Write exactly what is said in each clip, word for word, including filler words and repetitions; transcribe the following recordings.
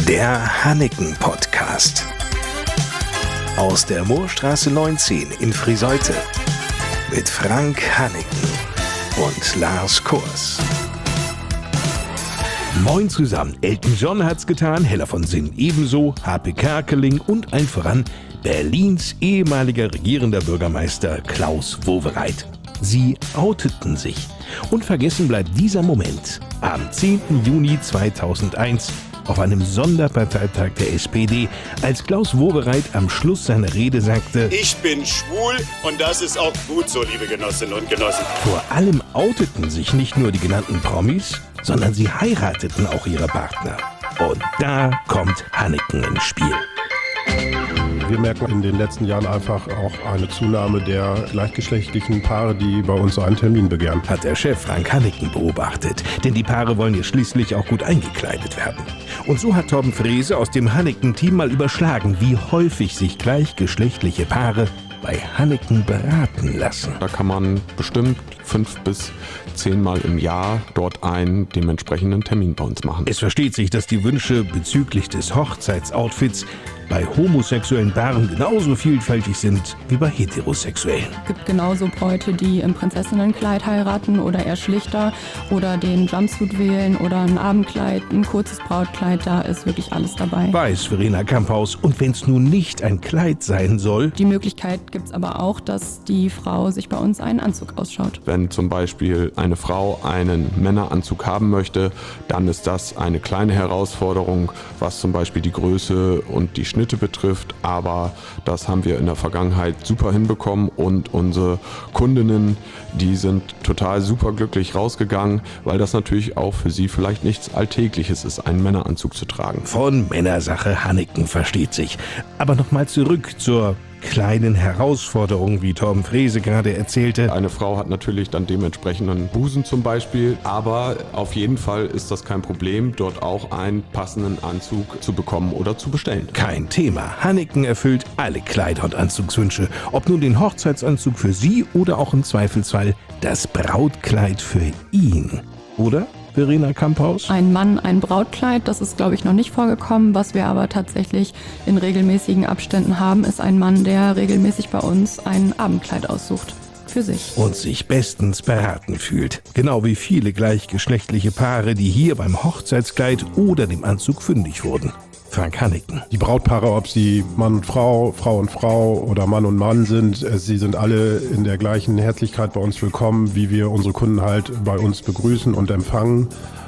Der Hanneken-Podcast. Aus der Moorstraße neunzehn in Friseute. Mit Frank Hanneken und Lars Kurs. Moin zusammen. Elton John hat's getan, Hella von Sinn ebenso, H P Kerkeling und allen voran Berlins ehemaliger regierender Bürgermeister Klaus Wowereit. Sie outeten sich. Und vergessen bleibt dieser Moment am zehnten Juni zweitausendeins auf einem Sonderparteitag der S P D, als Klaus Wowereit am Schluss seiner Rede sagte: Ich bin schwul und das ist auch gut so, liebe Genossinnen und Genossen. Vor allem outeten sich nicht nur die genannten Promis, sondern sie heirateten auch ihre Partner. Und da kommt Hanneken ins Spiel. Wir merken in den letzten Jahren einfach auch eine Zunahme der gleichgeschlechtlichen Paare, die bei uns einen Termin begehren. Hat der Chef Frank Hanneken beobachtet. Denn die Paare wollen ja schließlich auch gut eingekleidet werden. Und so hat Torben Frese aus dem Hanneken-Team mal überschlagen, wie häufig sich gleichgeschlechtliche Paare bei Hanneken beraten lassen. Da kann man bestimmt fünf bis zehnmal im Jahr dort einen dementsprechenden Termin bei uns machen. Es versteht sich, dass die Wünsche bezüglich des Hochzeitsoutfits bei homosexuellen Paaren genauso vielfältig sind wie bei heterosexuellen. Es gibt genauso Bräute, die im Prinzessinnenkleid heiraten oder eher schlichter oder den Jumpsuit wählen oder ein Abendkleid, ein kurzes Brautkleid, da ist wirklich alles dabei. Weiß Verena Kamphaus. Und wenn es nun nicht ein Kleid sein soll? Die Möglichkeit gibt es aber auch, dass die Frau sich bei uns einen Anzug ausschaut. Wenn zum Beispiel eine Frau einen Männeranzug haben möchte, dann ist das eine kleine Herausforderung, was zum Beispiel die Größe und die Schnitte betrifft, aber das haben wir in der Vergangenheit super hinbekommen und unsere Kundinnen, die sind total superglücklich rausgegangen, weil das natürlich auch für sie vielleicht nichts Alltägliches ist, einen Männeranzug zu tragen. Von Männersache Hanneken versteht sich. Aber nochmal zurück zur kleinen Herausforderungen, wie Torben Frese gerade erzählte. Eine Frau hat natürlich dann dementsprechend einen Busen zum Beispiel, aber auf jeden Fall ist das kein Problem, dort auch einen passenden Anzug zu bekommen oder zu bestellen. Kein Thema. Hanneken erfüllt alle Kleider- und Anzugswünsche. Ob nun den Hochzeitsanzug für sie oder auch im Zweifelsfall das Brautkleid für ihn. Oder? Verena Kamphaus? Ein Mann, ein Brautkleid, das ist, glaube ich, noch nicht vorgekommen. Was wir aber tatsächlich in regelmäßigen Abständen haben, ist ein Mann, der regelmäßig bei uns ein Abendkleid aussucht. Für sich. Und sich bestens beraten fühlt. Genau wie viele gleichgeschlechtliche Paare, die hier beim Hochzeitskleid oder dem Anzug fündig wurden. Frank Hanneken. Die Brautpaare, ob sie Mann und Frau, Frau und Frau oder Mann und Mann sind, sie sind alle in der gleichen Herzlichkeit bei uns willkommen, wie wir unsere Kunden halt bei uns begrüßen und empfangen.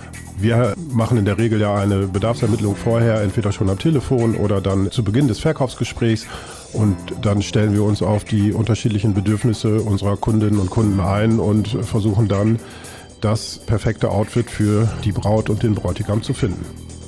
Wir machen in der Regel ja eine Bedarfsermittlung vorher, entweder schon am Telefon oder dann zu Beginn des Verkaufsgesprächs. Und dann stellen wir uns auf die unterschiedlichen Bedürfnisse unserer Kundinnen und Kunden ein und versuchen dann, das perfekte Outfit für die Braut und den Bräutigam zu finden.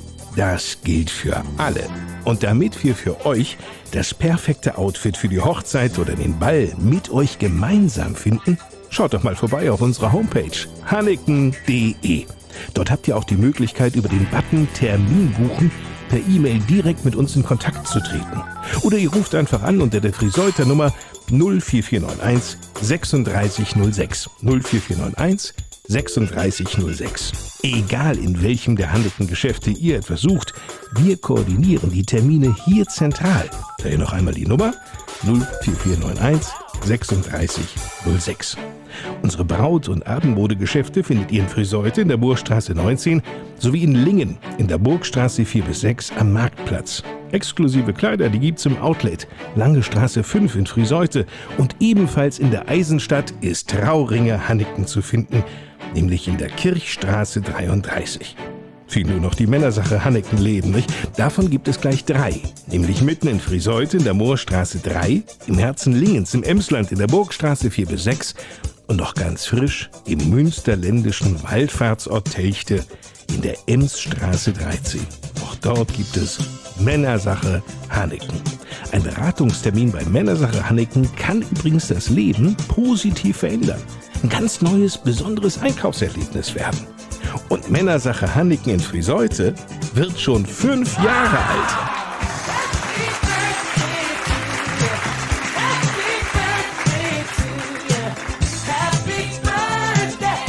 Das gilt für alle. Und damit wir für euch das perfekte Outfit für die Hochzeit oder den Ball mit euch gemeinsam finden, schaut doch mal vorbei auf unserer Homepage hanneken punkt de. Dort habt ihr auch die Möglichkeit, über den Button Termin buchen per E-Mail direkt mit uns in Kontakt zu treten. Oder ihr ruft einfach an unter der Friseuter Nummer null vier vier neun eins sechsunddreißig null sechs null vier vier neun eins sechsunddreißig null sechs. Egal in welchem der handelnden Geschäfte ihr etwas sucht, wir koordinieren die Termine hier zentral. Daher noch einmal die Nummer null vier vier neun eins sechsunddreißig null sechs. Unsere Braut- und Abendmodegeschäfte findet ihr in Friseute in der Moorstraße neunzehn sowie in Lingen in der Burgstraße vier bis sechs am Marktplatz. Exklusive Kleider, die gibt's im Outlet Lange Straße fünf in Friseute und ebenfalls in der Eisenstadt ist Trauringe Hanneken zu finden, nämlich in der Kirchstraße dreiunddreißig. Fiel nur noch die Männersache Hanneken-Läden, nicht? Davon gibt es gleich drei, nämlich mitten in Friseute in der Moorstraße drei, im Herzen Lingens im Emsland in der Burgstraße vier bis sechs und noch ganz frisch im münsterländischen Wallfahrtsort Telchte in der Emsstraße dreizehn. Auch dort gibt es Männersache Hanneken. Ein Beratungstermin bei Männersache Hanneken kann übrigens das Leben positiv verändern. Ein ganz neues, besonderes Einkaufserlebnis werden. Und Männersache Hanneken in Friseute wird schon fünf Jahre alt.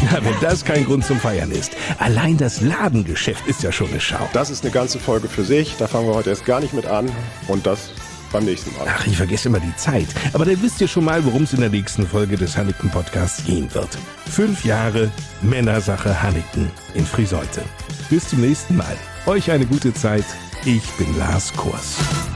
Na, wenn das kein Grund zum Feiern ist. Allein das Ladengeschäft ist ja schon eine Schau. Das ist eine ganze Folge für sich. Da fangen wir heute erst gar nicht mit an. Und das beim nächsten Mal. Ach, ich vergesse immer die Zeit. Aber dann wisst ihr schon mal, worum es in der nächsten Folge des Hannigten Podcasts gehen wird. Fünf Jahre Männersache Hannigten in Friseute. Bis zum nächsten Mal. Euch eine gute Zeit. Ich bin Lars Kors.